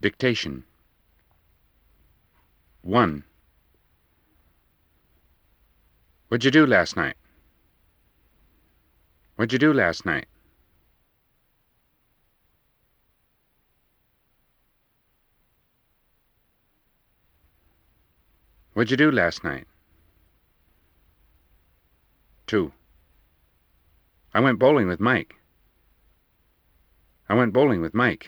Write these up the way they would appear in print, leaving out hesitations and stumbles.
Dictation. 1. What'd you do last night? What'd you do last night? What'd you do last night? 2. I went bowling with Mike. I went bowling with Mike.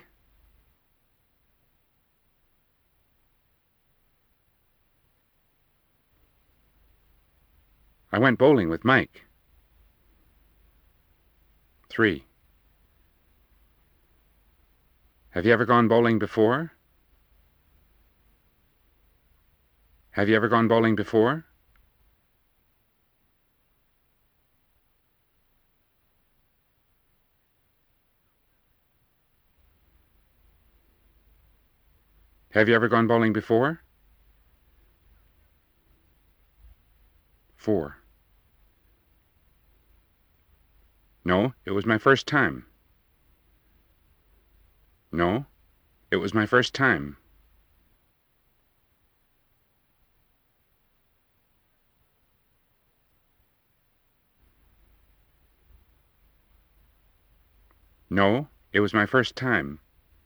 I went bowling with Mike. 3. Have you ever gone bowling before? Have you ever gone bowling before? Have you ever gone bowling before? 4. No, it was my first time. No, it was my first time. No, it was my first time.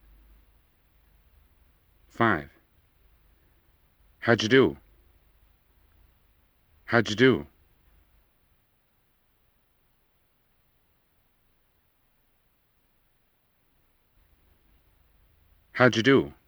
5. How'd you do? How'd you do? How'd you do?